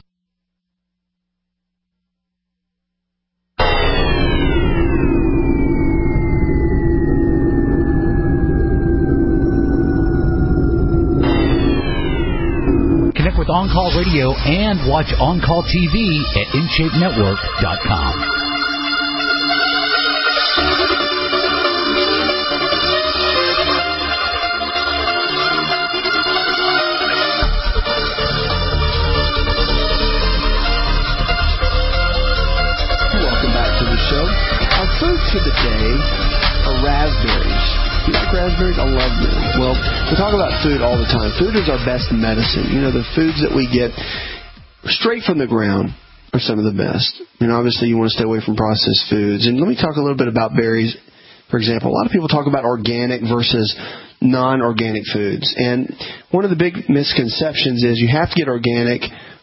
Connect with On Call Radio and watch On Call T V at in shape network dot com. For the day are raspberries. You like raspberries? I love them. Well, we talk about food all the time. Food is our best medicine. You know, the foods that we get straight from the ground are some of the best. And obviously you want to stay away from processed foods. And let me talk a little bit about berries. For example, a lot of people talk about organic versus non-organic foods. And one of the big misconceptions is you have to get organic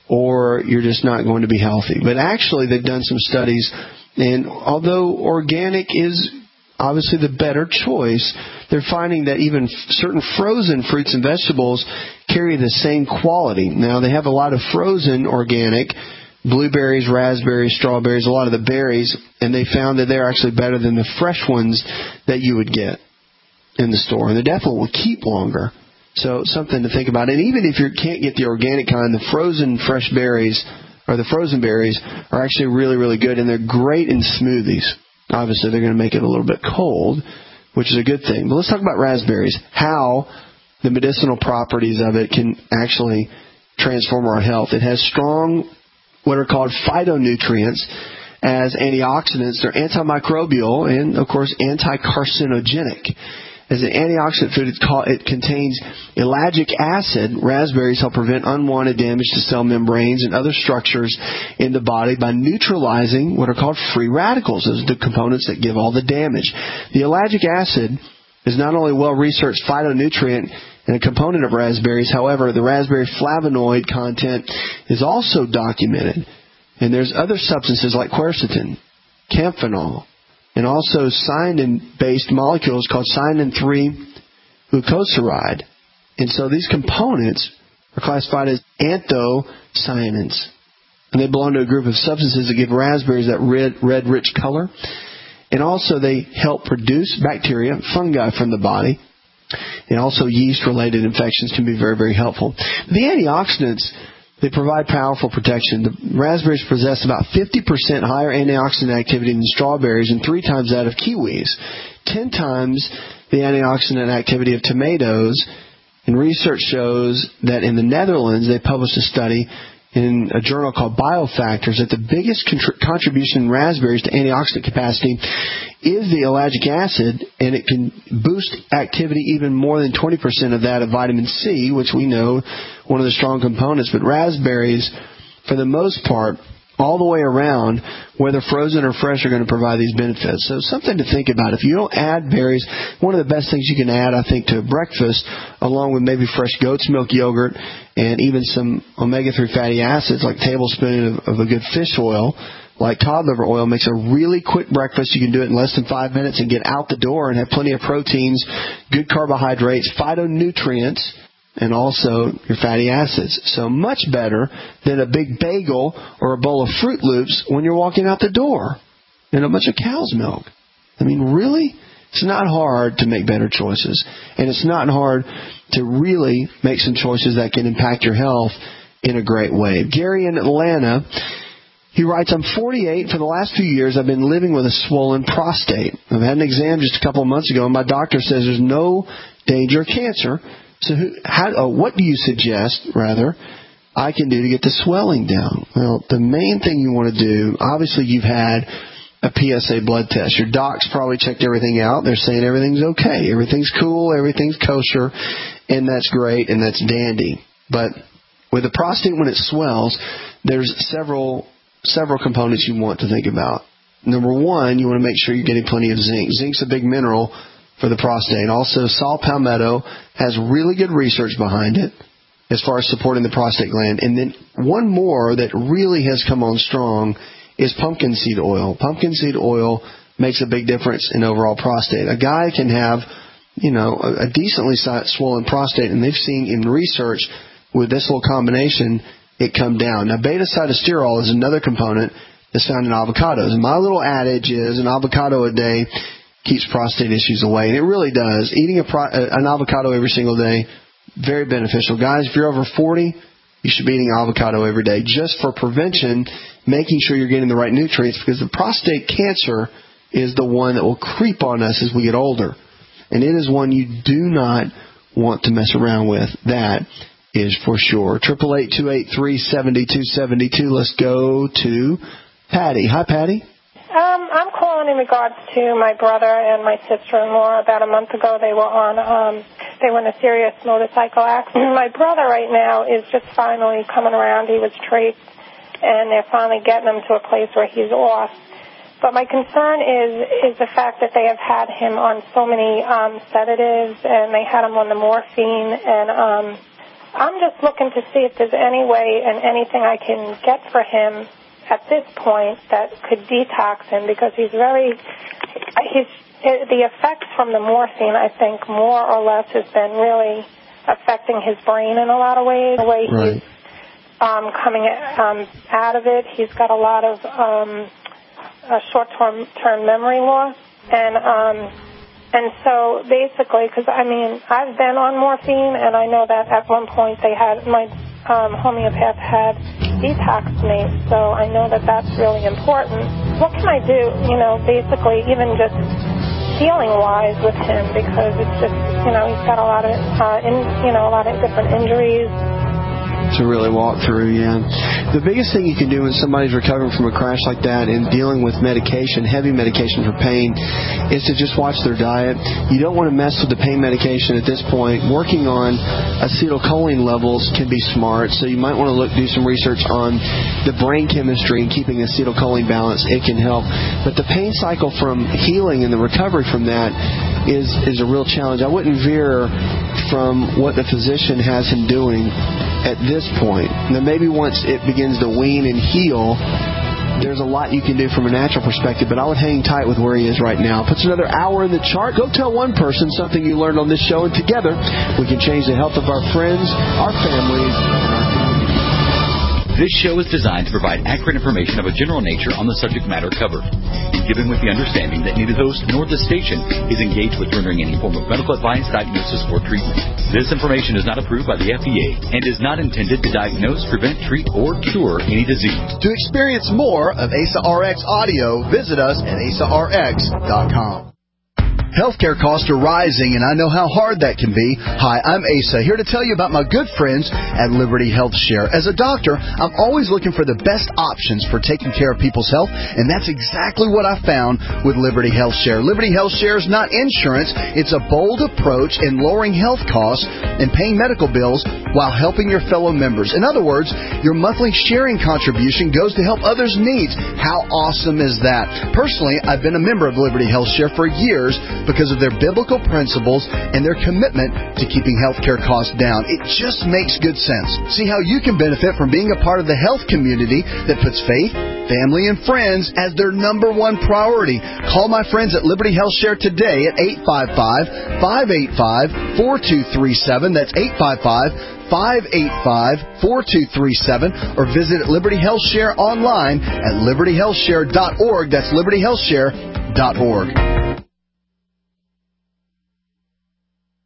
or you're just not going to be healthy. But actually they've done some studies. And although organic is obviously the better choice, they're finding that even certain frozen fruits and vegetables carry the same quality. Now, they have a lot of frozen organic, blueberries, raspberries, strawberries, a lot of the berries, and they found that they're actually better than the fresh ones that you would get in the store. And they definitely will keep longer. So something to think about. And even if you can't get the organic kind, the frozen fresh berries or the frozen berries are actually really, really good, and they're great in smoothies. Obviously, they're going to make it a little bit cold, which is a good thing. But let's talk about raspberries, how the medicinal properties of it can actually transform our health. It has strong, what are called phytonutrients as antioxidants. They're antimicrobial and, of course, anti-carcinogenic. As an antioxidant food, it's called, it contains ellagic acid. Raspberries help prevent unwanted damage to cell membranes and other structures in the body by neutralizing what are called free radicals. Those are the components that give all the damage. The ellagic acid is not only a well-researched phytonutrient and a component of raspberries. However, the raspberry flavonoid content is also documented. And there's other substances like quercetin, kaemphenol, and also cyanin-based molecules called cyanin three glucosamide. And so these components are classified as anthocyanins. And they belong to a group of substances that give raspberries that red, red rich color. And also they help produce bacteria, fungi from the body. And also yeast-related infections can be very, very helpful. The antioxidants, they provide powerful protection. The raspberries possess about fifty percent higher antioxidant activity than strawberries and three times that of kiwis, ten times the antioxidant activity of tomatoes. And research shows that in the Netherlands, they published a study in a journal called Biofactors that the biggest contr- contribution in raspberries to antioxidant capacity is the ellagic acid, and it can boost activity even more than twenty percent of that of vitamin C, which we know one of the strong components. But raspberries, for the most part, all the way around, whether frozen or fresh, are going to provide these benefits. So something to think about. If you don't add berries, one of the best things you can add, I think, to breakfast, along with maybe fresh goat's milk yogurt and even some omega three fatty acids, like a tablespoon of, of a good fish oil, like cod liver oil, makes a really quick breakfast. You can do it in less than five minutes and get out the door and have plenty of proteins, good carbohydrates, phytonutrients, and also your fatty acids. So much better than a big bagel or a bowl of Fruit Loops when you're walking out the door and a bunch of cow's milk. I mean, really? It's not hard to make better choices. And it's not hard to really make some choices that can impact your health in a great way. Gary in Atlanta, he writes, I'm forty-eight. For the last few years, I've been living with a swollen prostate. I've had an exam just a couple of months ago, and my doctor says there's no danger of cancer. So who, how, oh, what do you suggest, rather, I can do to get the swelling down? Well, the main thing you want to do, obviously you've had a P S A blood test. Your doc's probably checked everything out. They're saying everything's okay. Everything's cool. Everything's kosher. And that's great, and that's dandy. But with the prostate, when it swells, there's several several components you want to think about. Number one, you want to make sure you're getting plenty of zinc. Zinc's a big mineral for the prostate. Also, saw palmetto has really good research behind it as far as supporting the prostate gland. And then one more that really has come on strong is pumpkin seed oil. Pumpkin seed oil makes a big difference in overall prostate. A guy can have, you know, a, a decently swollen prostate, and they've seen in research with this little combination, it come down. Now, beta-sitosterol is another component that's found in avocados. And my little adage is an avocado a day keeps prostate issues away. And it really does. Eating a pro- an avocado every single day, very beneficial. Guys, if you're over forty, you should be eating avocado every day just for prevention, making sure you're getting the right nutrients, because the prostate cancer is the one that will creep on us as we get older. And it is one you do not want to mess around with. That is for sure. eight eight eight, two eight three, seven two seven two. Let's go to Patty. Hi, Patty. Um, I'm calling in regards to my brother and my sister-in-law. About a month ago, they were on, um, they were in a serious motorcycle accident. My brother right now is just finally coming around. He was traced, and they're finally getting him to a place where he's off. But my concern is is the fact that they have had him on so many um, sedatives, and they had him on the morphine, and um, I'm just looking to see if there's any way and anything I can get for him at this point that could detox him, because he's very, he's, the effects from the morphine, I think, more or less has been really affecting his brain in a lot of ways. The way right. he's um, coming um, out of it, he's got a lot of um, a short-term term memory loss, and um, and so basically, because I mean, I've been on morphine, and I know that at one point they had my um, homeopath had detoxed me, so I know that that's really important. What can I do, you know, basically even just healing-wise with him, because it's just, you know, he's got a lot of, uh, in, you know, a lot of different injuries. To really walk through, yeah. The biggest thing you can do when somebody's recovering from a crash like that and dealing with medication, heavy medication for pain, is to just watch their diet. You don't want to mess with the pain medication at this point. Working on acetylcholine levels can be smart, so you might want to look do some research on the brain chemistry and keeping acetylcholine balance. It can help. But the pain cycle from healing and the recovery from that is, is a real challenge. I wouldn't veer from what the physician has him doing at this point. Now, maybe once it begins to wean and heal, there's a lot you can do from a natural perspective, but I would hang tight with where he is right now. Puts another hour in the chart. Go tell one person something you learned on this show, and together we can change the health of our friends, our families, and our communities. This show is designed to provide accurate information of a general nature on the subject matter covered, and given with the understanding that neither host nor the station is engaged with rendering any form of medical advice, diagnosis, or treatment. This information is not approved by the F D A and is not intended to diagnose, prevent, treat, or cure any disease. To experience more of A S A R X audio, visit us at A S A R X dot com. Healthcare costs are rising, and I know how hard that can be. Hi, I'm Asa, here to tell you about my good friends at Liberty Health Share. As a doctor, I'm always looking for the best options for taking care of people's health, and that's exactly what I found with Liberty Health Share. Liberty Health Share is not insurance. It's a bold approach in lowering health costs and paying medical bills while helping your fellow members. In other words, your monthly sharing contribution goes to help others' needs. How awesome is that? Personally, I've been a member of Liberty Health Share for years because of their biblical principles and their commitment to keeping healthcare costs down. It just makes good sense. See how you can benefit from being a part of the health community that puts faith, family, and friends as their number one priority. Call my friends at Liberty Health Share today at eight five five, five eight five, four two three seven. That's eight five five, five eight five, four two three seven, or visit Liberty Health Share online at liberty health share dot org. That's liberty health share dot org.